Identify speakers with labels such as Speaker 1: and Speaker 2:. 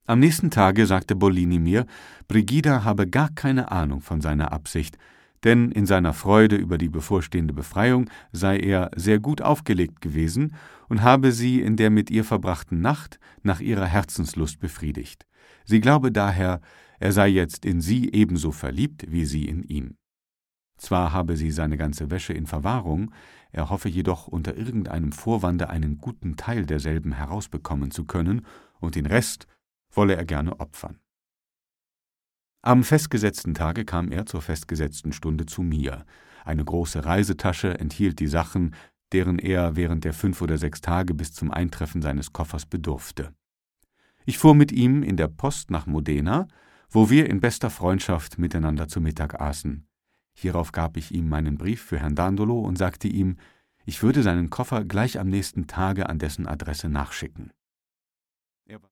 Speaker 1: Am nächsten Tage sagte Bollini mir, Brigida habe gar keine Ahnung von seiner Absicht, denn in seiner Freude über die bevorstehende Befreiung sei er sehr gut aufgelegt gewesen und habe sie in der mit ihr verbrachten Nacht nach ihrer Herzenslust befriedigt. Sie glaube daher, er sei jetzt in sie ebenso verliebt wie sie in ihn. Zwar habe sie seine ganze Wäsche in Verwahrung, er hoffe jedoch unter irgendeinem Vorwande einen guten Teil derselben herausbekommen zu können, und den Rest wolle er gerne opfern. Am festgesetzten Tage kam er zur festgesetzten Stunde zu mir. Eine große Reisetasche enthielt die Sachen, deren er während der 5 oder 6 Tage bis zum Eintreffen seines Koffers bedurfte. Ich fuhr mit ihm in der Post nach Modena, wo wir in bester Freundschaft miteinander zu Mittag aßen. Hierauf gab ich ihm meinen Brief für Herrn Dandolo und sagte ihm, ich würde seinen Koffer gleich am nächsten Tage an dessen Adresse nachschicken.